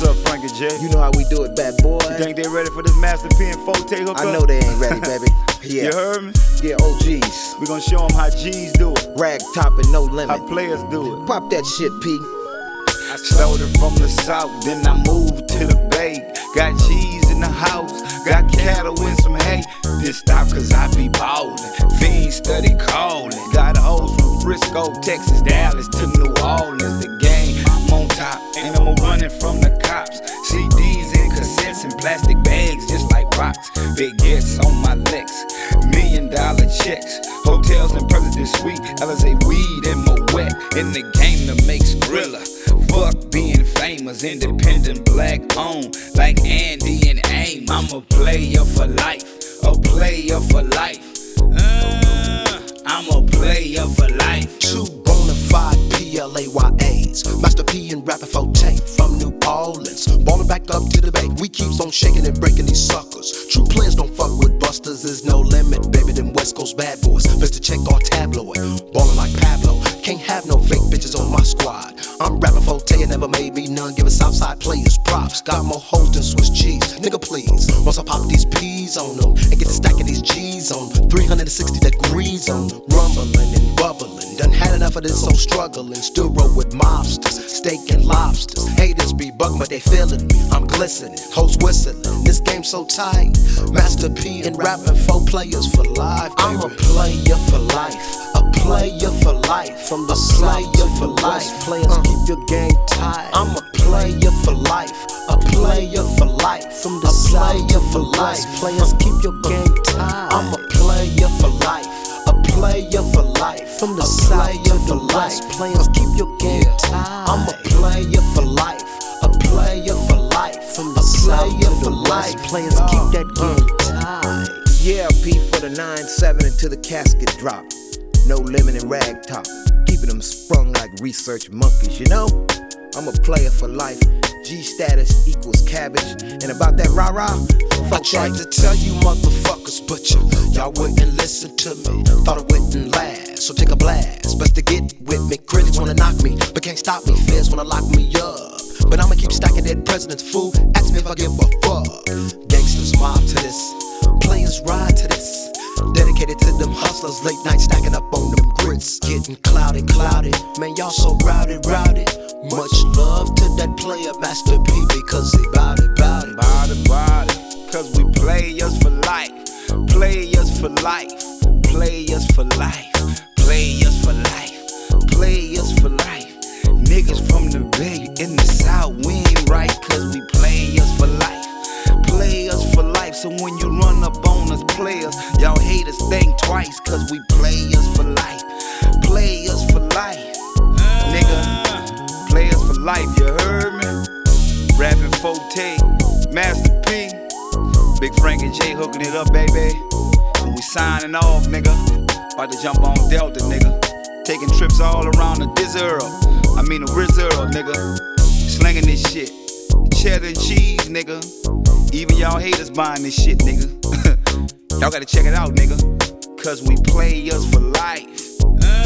What's up, Frankie J? You know how we do it, bad boy. You think they ready for this Master P and Forte hookup? I know they ain't ready, baby. Yeah. You heard me? Yeah, OGs. We gon' show them how G's do it. Rag top and no limit. How players do it. Pop that shit, P. I started from the south, then I moved to the bay. Got G's in the house, got cattle and some hay. Didn't stop cause I be ballin', fiends steady callin'. Got hoes from Frisco, Texas, Dallas to New Orleans. The game, I'm on top, and I'm running from the cops. CDs and cassettes and plastic bags just like rocks. Big hits on my legs, $1 million checks. Hotels and President Suite, Alizé weed and Moet. In the game to make Skrilla. Fuck being famous, independent, black owned, like Andy and AIM. I'm a player for life, a player for life. I'm a player for life. Two bona fide PLAYAs, Master P and Rapper Forte from New Orleans. Ballin' back up to the bay, we keeps on shaking and breaking these suckers. True players don't fuck with busters, there's no limit, baby. Them West Coast bad boys, best to check our tabloid. Ballin' like Pablo, can't have no fake bitches on my squad. I'm Rapper Forte and never made me none, giving Southside players props. Got more hoes than Swiss cheese, nigga please. Once I pop these P's on them and get to stacking these G's on them, 360 degrees on them, rumbling and bubbling. Done had enough of this, so struggling. Still roll with mobsters, steak and lobsters. Haters be bugging, but they feeling me. I'm glistening, hoes whistling. This game so tight. Master P and rapping 4 players for life. Baby. I'm a player for life. A player for life. From the player for life. Players, keep your game tight. I'm a player for life. A player for life. From the player for life. Players, keep your game tight. I'm a player for life. A player for life. From the player for life. Players, keep your game tight. I'm a player for life. A player for life. From the player for life. Players, keep that game tight. Yeah, P for the 9-7 until the casket drop. No limit and rag top. Keeping them sprung like research monkeys, you know? I'm a player for life. G status equals cabbage. And about that rah-rah, I tried to tell you motherfuckers, but y'all wouldn't listen to me. Thought it wouldn't last, so take a blast. Best to get with me. Critics wanna knock me, but can't stop me. Feds wanna lock me up, but I'ma keep stacking dead presidents, fool. Ask me if I give a fuck. Gangsters mob to this, players ride to this. Dedicated to them hustlers, late night stacking up on them grits. Getting clouded, man, y'all so rowdy. Much love to that player, Master P, because he bout it. Cause we players for life, players for life, players for life, players for life, players for life. Niggas from the Bay in the South, we ain't right, cause we players for life, players for life. So when you run up on us players, y'all haters think twice, cause we players for life, players for life. Nigga, players for life, you heard me? Rapping Forte, Master P, Big Frankie J hooking it up, baby. And we signing off, nigga. About to jump on Delta, nigga. Taking trips all around the Rizzo, nigga. Slinging this shit. Cheddar and cheese, nigga. Even y'all haters buying this shit, nigga. Y'all gotta check it out, nigga. Cause we players for life.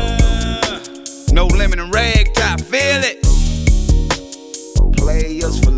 No limit and rag top, feel it. Players for life.